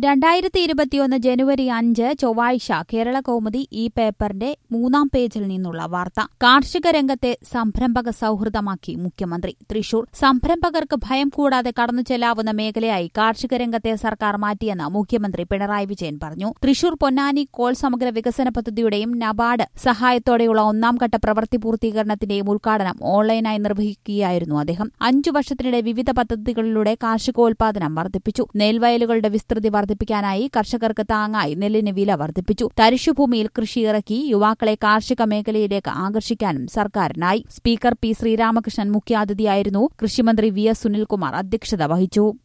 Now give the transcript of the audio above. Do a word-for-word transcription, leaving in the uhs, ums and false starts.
രണ്ടായിരത്തി ഇരുപത്തിയൊന്ന് ജനുവരി അഞ്ച് ചൊവ്വാഴ്ച കേരള കൗമുദി ഈ പേപ്പറിന്റെ മൂന്നാം പേജിൽ നിന്നുള്ള വാർത്ത. കാർഷിക രംഗത്തെ സംരംഭക സൌഹൃദമാക്കി മുഖ്യമന്ത്രി. തൃശൂർ. സംരംഭകർക്ക് ഭയം കൂടാതെ കടന്നു ചെല്ലാവുന്ന മേഖലയായി കാർഷിക രംഗത്തെ സർക്കാർ മാറ്റിയെന്ന് മുഖ്യമന്ത്രി പിണറായി വിജയൻ പറഞ്ഞു. തൃശൂർ പൊന്നാനി കോൾ സമഗ്ര വികസന പദ്ധതിയുടെയും നബാർഡ് സഹായത്തോടെയുള്ള ഒന്നാംഘട്ട പ്രവൃത്തി പൂർത്തീകരണത്തിന്റെയും ഉദ്ഘാടനം ഓൺലൈനായി നിർവഹിക്കുകയായിരുന്നു അദ്ദേഹം. അഞ്ചു വർഷത്തിനിടെ വിവിധ പദ്ധതികളിലൂടെ കാർഷികോൽപാദനം വർദ്ധിപ്പിച്ചു. നെൽവയലുകളുടെ വിസ്തൃതി വർദ്ധിപ്പിക്കാനായി കർഷകർക്ക് താങ്ങായി നെല്ലിന് വില വർദ്ധിപ്പിച്ചു. തരിശുഭൂമിയിൽ കൃഷി ഇറക്കി യുവാക്കളെ കാർഷിക മേഖലയിലേക്ക് ആകർഷിക്കാനും സർക്കാരിനായി. സ്പീക്കർ പി ശ്രീരാമകൃഷ്ണൻ മുഖ്യാതിഥിയായിരുന്നു. കൃഷിമന്ത്രി വി എസ് സുനിൽകുമാർ അധ്യക്ഷത വഹിച്ചു.